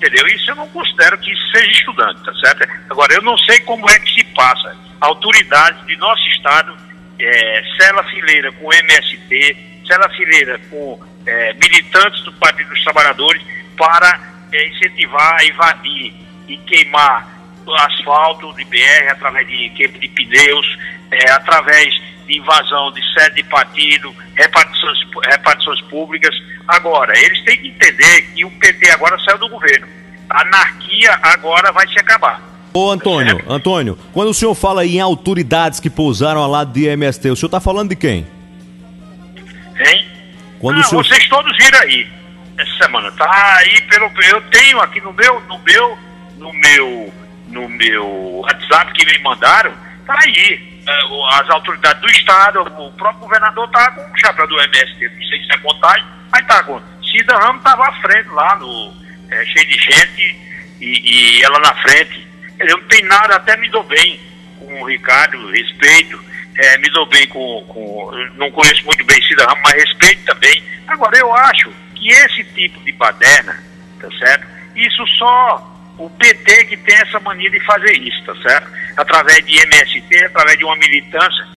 entendeu? Isso eu não considero que isso seja estudante, tá certo? Agora, eu não sei como é que se passa autoridades de nosso estado, cela fileira com MST, cela fileira com militantes do Partido dos Trabalhadores para incentivar a invadir e queimar asfalto de BR através de queima de pneus, através de invasão de sede de partido, repartições públicas. Agora, eles têm que entender que o PT agora saiu do governo. A anarquia agora vai se acabar. Ô Antônio, quando o senhor fala em autoridades que pousaram ao lado de MST, o senhor está falando de quem? Hein? Quando o senhor... Vocês todos viram aí essa semana, tá aí eu tenho aqui no meu WhatsApp que me mandaram, tá aí. As autoridades do estado, o próprio governador tá com o chapéu do MST, não sei se é contagem, mas tá com. Cida Ramos estava à frente lá, cheio de gente, e ela na frente. Eu não tenho nada, até me dou bem com o Ricardo, respeito, me dou bem não conheço muito bem Cida Ramos, mas respeito também. Agora, eu acho que esse tipo de baderna, tá certo? Isso só o PT que tem essa mania de fazer isso, tá certo? Através de MST, através de uma militância